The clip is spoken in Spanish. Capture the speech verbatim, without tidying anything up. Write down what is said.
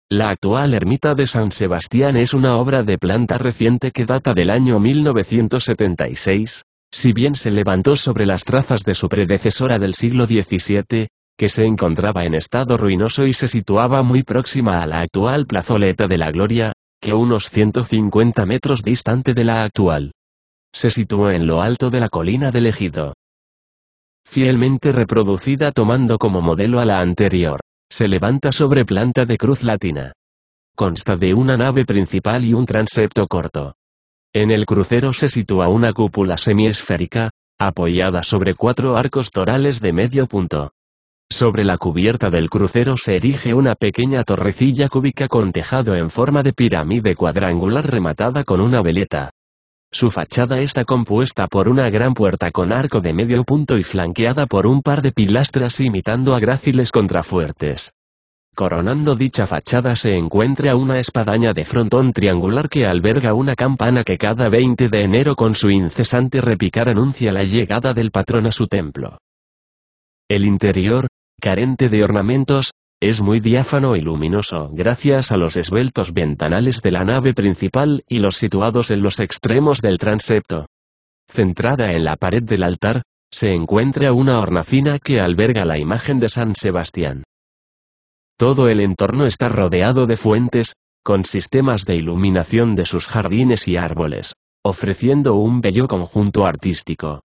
La actual ermita de San Sebastián es una obra de planta reciente que data del año mil novecientos setenta y seis, si bien se levantó sobre las trazas de su predecesora del siglo diecisiete, que se encontraba en estado ruinoso y se situaba muy próxima a la actual plazoleta de la Gloria, que unos ciento cincuenta metros distante de la actual. Se situó en lo alto de la colina del Ejido. Fielmente reproducida tomando como modelo a la anterior, se levanta sobre planta de cruz latina. Consta de una nave principal y un transepto corto. En el crucero se sitúa una cúpula semiesférica, apoyada sobre cuatro arcos torales de medio punto. Sobre la cubierta del crucero se erige una pequeña torrecilla cúbica con tejado en forma de pirámide cuadrangular rematada con una veleta. Su fachada está compuesta por una gran puerta con arco de medio punto y flanqueada por un par de pilastras imitando a gráciles contrafuertes. Coronando dicha fachada se encuentra una espadaña de frontón triangular que alberga una campana que cada veinte de enero con su incesante repicar anuncia la llegada del patrón a su templo. El interior, carente de ornamentos, es muy diáfano y luminoso gracias a los esbeltos ventanales de la nave principal y los situados en los extremos del transepto. Centrada en la pared del altar, se encuentra una hornacina que alberga la imagen de San Sebastián. Todo el entorno está rodeado de fuentes, con sistemas de iluminación de sus jardines y árboles, ofreciendo un bello conjunto artístico.